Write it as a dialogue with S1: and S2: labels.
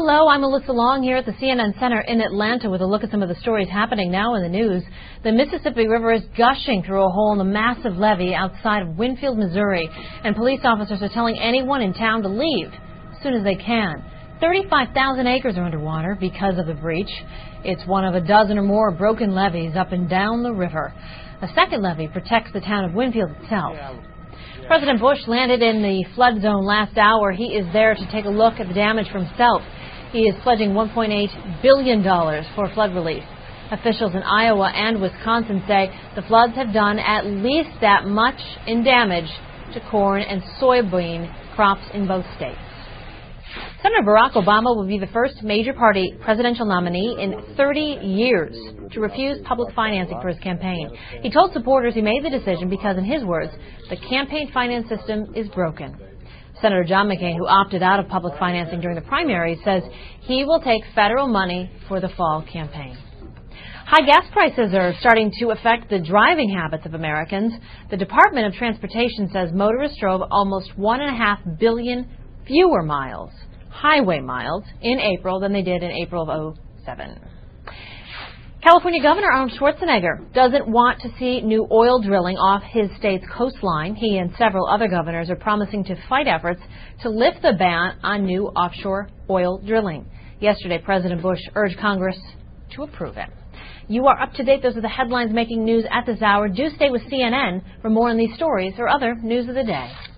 S1: Hello, I'm Melissa Long here at the CNN Center in Atlanta with a look at some of the stories happening now in the news. The Mississippi River is gushing through a hole in the massive levee outside of Winfield, Missouri, and police officers are telling anyone in town to leave as soon as they can. 35,000 acres are underwater because of the breach. It's one of a dozen or more broken levees up and down the river. A second levee protects the town of Winfield itself. President Bush landed in the flood zone last hour. He is there to take a look at the damage for himself. He is pledging $1.8 billion for flood relief. Officials in Iowa and Wisconsin say the floods have done at least that much in damage to corn and soybean crops in both states. Senator Barack Obama will be the first major party presidential nominee in 30 years to refuse public financing for his campaign. He told supporters he made the decision because, in his words, the campaign finance system is broken. Senator John McCain, who opted out of public financing during the primaries, says he will take federal money for the fall campaign. High gas prices are starting to affect the driving habits of Americans. The Department of Transportation says motorists drove almost 1.5 billion fewer miles, highway miles, in April than they did in April of 2007. California Governor Arnold Schwarzenegger doesn't want to see new oil drilling off his state's coastline. He and several other governors are promising to fight efforts to lift the ban on new offshore oil drilling. Yesterday, President Bush urged Congress to approve it. You are up to date. Those are the headlines making news at this hour. Do stay with CNN for more on these stories or other news of the day.